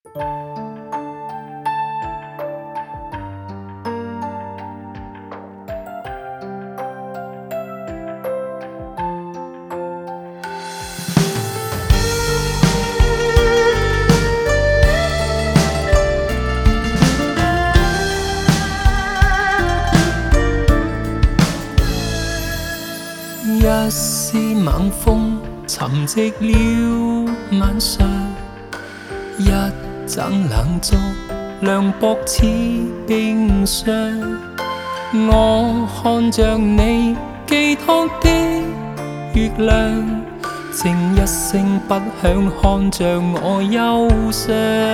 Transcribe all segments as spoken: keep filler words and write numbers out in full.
一丝猛风沉寂了晚上，一阵冷燭涼薄似冰霜。我看着你寄託的月亮，靜一聲不響看着我憂傷。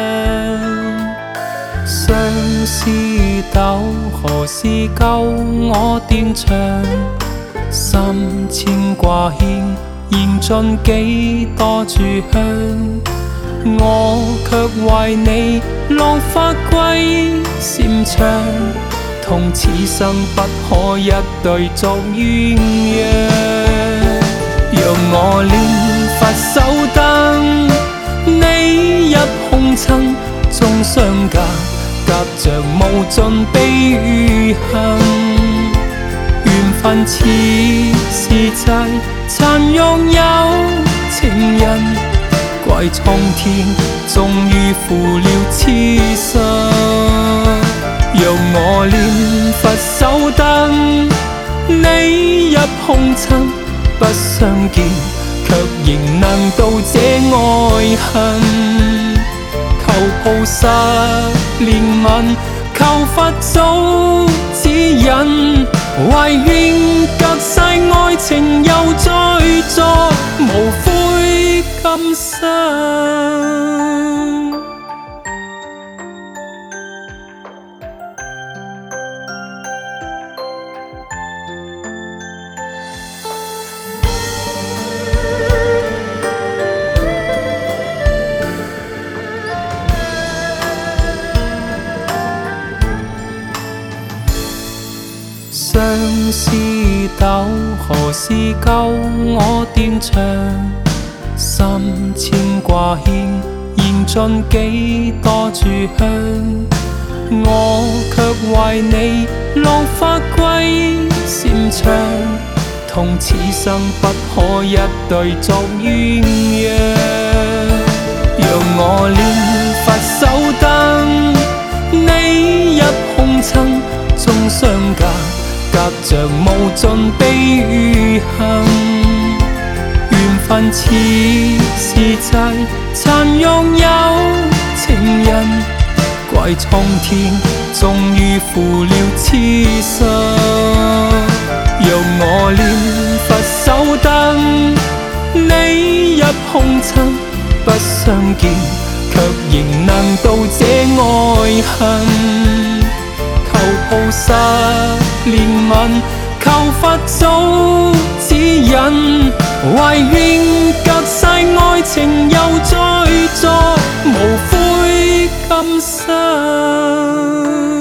相思豆何時夠我斷腸？心牽掛牽燃盡幾多炷香，我卻為你浪花歸禪場，同此生不可一對作鴛鴦。讓我戀佛手燈，你入紅塵中相隔，隔着無盡悲與恨。緣分似是債，殘若有情人，怪蒼天終於負了痴心。讓我戀佛手燈，你入紅塵不相見，卻仍能渡這愛恨。求菩薩憐憫，求佛祖指引，唯願隔世愛情又再作，無悔今生。相思豆何時夠我斷腸？心牽掛牽燃盡幾多炷香，我卻為你浪花歸禪場，同此生不可一對作鴛鴦。讓我戀佛手燈，你入紅塵中相隔，隔着無盡悲與恨。緣分似是債，殘若有情人，怪蒼天終於負了痴心。讓我戀佛手燈，你入紅塵不相見，卻仍能渡這愛恨。求菩薩憐憫，求佛祖指引，唯願隔世愛情又再作，無悔今生。